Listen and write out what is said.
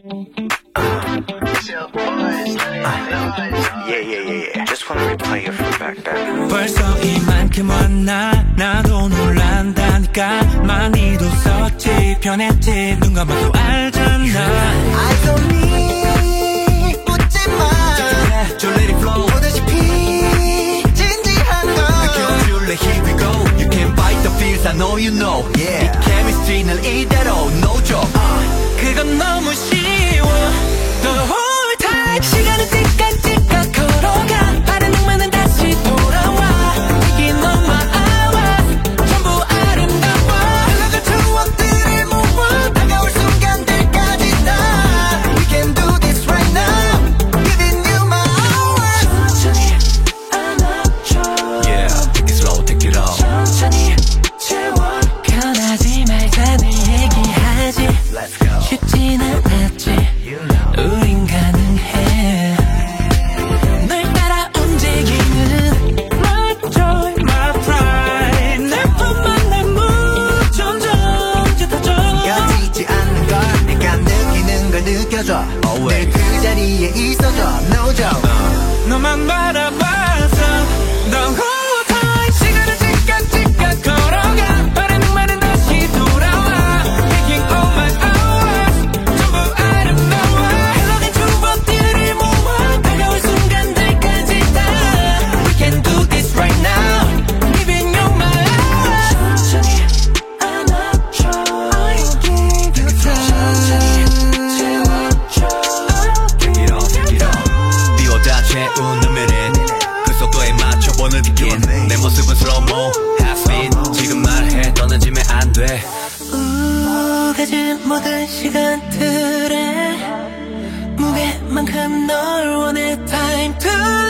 Yeah. Just wanna replay it from back then. 벌써 이만큼 왔나 나도 놀란다니까 많이도 썼지 변했지 눈 감아도 알잖아 I don't need 웃지마 저 let it flow 보다시피 진지한 걸 느껴줄래 here we go You can fight the feels I know you know Yeah. 이 chemistry는 이대로 no joke 그건 너무 쉬워 The whole time 시간은 띠깍띠깍 걸어가 바른 낭만은 다시 돌아와 이게 너만 알아 전부 아름다워 흘러간 추억들을 모아 다가올 순간들까지 다 We can do this right now Giving you my hours 천천히 안아줘 Yeah, take it slow, take it off 천천히 채워 변하지 말자는 얘기하지 Let's go. 쉽진 않았지 You know. 우린 가능해 널 따라 움직이는 My joy, my pride 내 품만 날 무점점 짙어져 여지지 않는 걸 내가 느끼는 걸 느껴줘 늘 그 자리에 있어줘 No joke 너만 바라봐서 The whole time 시간은 찌깍찌깍 걸어가 바른 낭만은 다시 돌아와 Taking all my hours 전부 아름다워 흘러간 추억들을 모아 다가올 순간들까지 다 We can do this right now Giving you my hours 천천히 안아줘 I give you time 천천히 채워줘 Take it off, take it off 비워다 채운 눈물은 그 속도에 맞춰보는 느낌 내 모습은 slow-mo half speed 지금 말해 떠나지면 안돼 가진 모든 시간들에 무게만큼 널 원해 time to